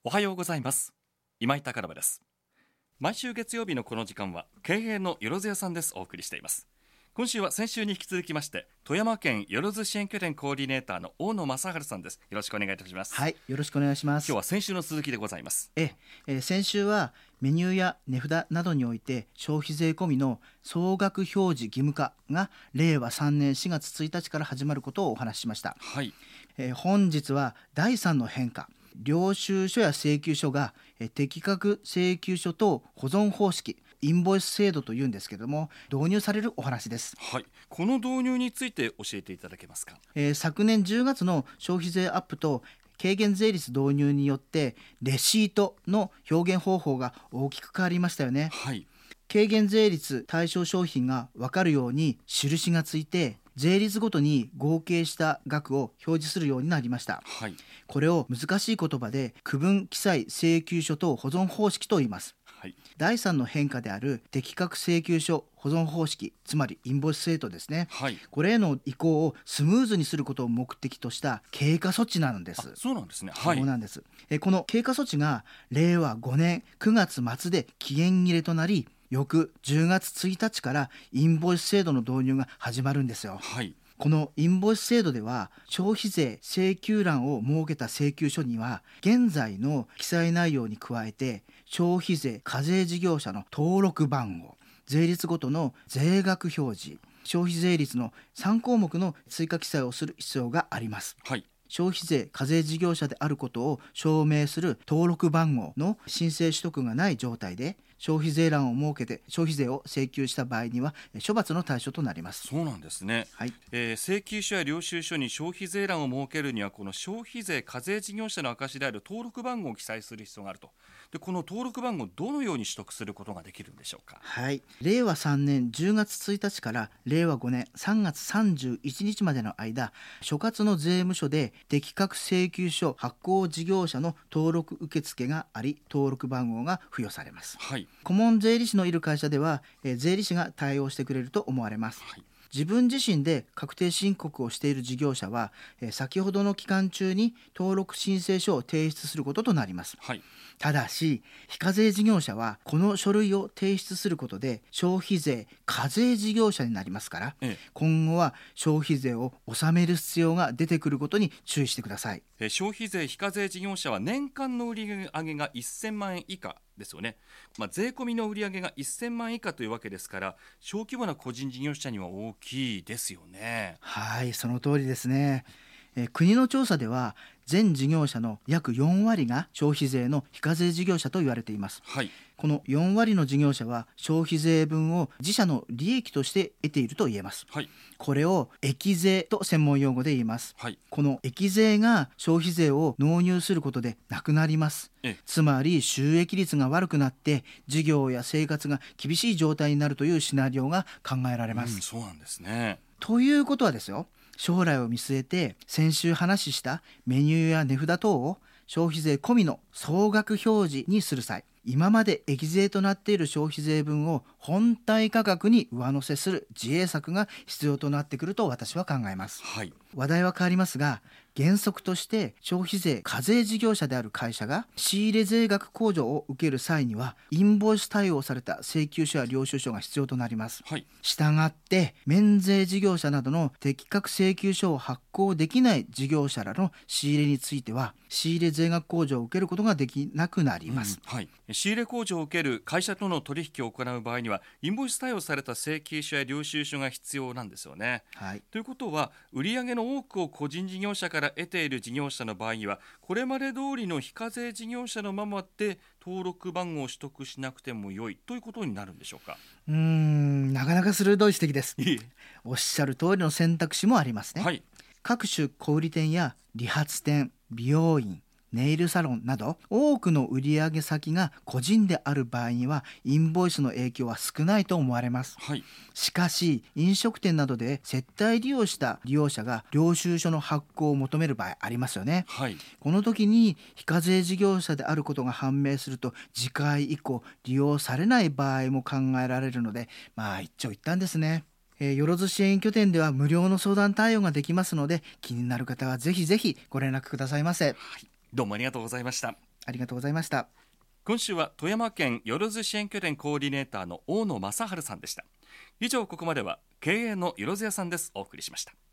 おはようございます。今井貴信です。毎週月曜日のこの時間は経営のよろず屋さんです。お送りしています。今週は先週に引き続きまして富山県よろず支援拠点コーディネーターの大野正治さんです。よろしくお願いいたします。 はい、よろしくお願いします。 今日は先週の続きでございます。 先週はメニューや値札などにおいて消費税込みの総額表示義務化が令和3年4月1日から始まることをお話ししました。 はい。 本日は第3の変化、領収書や請求書が適格請求書等保存方式インボイス制度というんですけれども導入されるお話です。 はい。この導入について教えていただけますか。 昨年10月の消費税アップと軽減税率導入によってレシートの表現方法が大きく変わりましたよね。 はい。 軽減税率対象商品が分かるように印がついて税率ごとに合計した額を表示するようになりました。 はい。 これを難しい言葉で区分記載請求書等保存方式と言います。 はい。 第3の変化である適格請求書保存方式、つまりインボイス制度ですね。 はい。 これへの移行をスムーズにすることを目的とした経過措置なんです。 そうなんですね。はい。 そうなんです。この経過措置が令和5年9月末で期限切れとなり、翌10月1日からインボイス制度の導入が始まるんですよ。 はい。 このインボイス制度では消費税請求欄を設けた請求書には現在の記載内容に加えて消費税課税事業者の登録番号、税率ごとの税額表示、消費税率の3項目の追加記載をする必要があります。 はい。 消費税課税事業者であることを証明する登録番号の申請取得がない状態で消費税欄を設けて消費税を請求した場合には処罰の対象となります。 そうなんですね。 はい。 請求書や領収書に消費税欄を設けるにはこの消費税課税事業者の証である登録番号を記載する必要があると。でこの登録番号をどのように取得することができるんでしょうか。 はい。令和3年10月1日から令和5年3月31日までの間、所轄の税務署で適格請求書発行事業者の登録受付があり、登録番号が付与されます。 はい。 顧問税理士のいる会社では、税理士が対応してくれると思われます。 はい。 自分自身で確定申告をしている事業者は、先ほどの期間中に登録申請書を提出することとなります。 はい。 ただし非課税事業者はこの書類を提出することで消費税課税事業者になりますから、今後は消費税を納める必要が出てくることに注意してください。 消費税非課税事業者は年間の売上が1000万円以下ですよね。税込みの売上が1000万円以下というわけですから小規模な個人事業者には大きいですよね。 はい、その通りですね。国の調査では全事業者の約4割が消費税の非課税事業者と言われています。 はい。 この4割の事業者は消費税分を自社の利益として得ていると言えます。 はい。 これを益税と専門用語で言います。 はい。 この益税が消費税を納入することでなくなります。つまり収益率が悪くなって事業や生活が厳しい状態になるというシナリオが考えられます。 そうなんですね。 ということはですよ、将来を見据えて先週話したメニューや値札等を消費税込みの総額表示にする際、今まで益税となっている消費税分を本体価格に上乗せする自衛策が必要となってくると私は考えます。 はい。 話題は変わりますが、原則として消費税課税事業者である会社が仕入れ税額控除を受ける際にはインボイス対応された請求書や領収書が必要となります。 はい。 したがって免税事業者などの適格請求書を発行できない事業者らの仕入れについては仕入れ税額控除を受けることができなくなります。 はい。仕入れ控除を受ける会社との取引を行う場合にはインボイス対応された請求書や領収書が必要なんですよね。 はい。 ということは売上の多くを個人事業者から得ている事業者の場合にはこれまで通りの非課税事業者のままで登録番号を取得しなくても良いということになるんでしょうか。 なかなか鋭い指摘です。おっしゃる通りの選択肢もありますね。 はい。 各種小売店や理髪店、美容院、ネイルサロンなど多くの売上先が個人である場合にはインボイスの影響は少ないと思われます。 はい。 しかし飲食店などで接待利用した利用者が領収書の発行を求める場合ありますよね。 はい。 この時に非課税事業者であることが判明すると次回以降利用されない場合も考えられるので一長一短ですね。よろず支援拠点では無料の相談対応ができますので気になる方はぜひぜひご連絡くださいませ。 どうもありがとうございました。 ありがとうございました。 今週は富山県よろず支援拠点コーディネーターの大野正治さんでした。以上、ここまでは経営のよろず屋さんですお送りしました。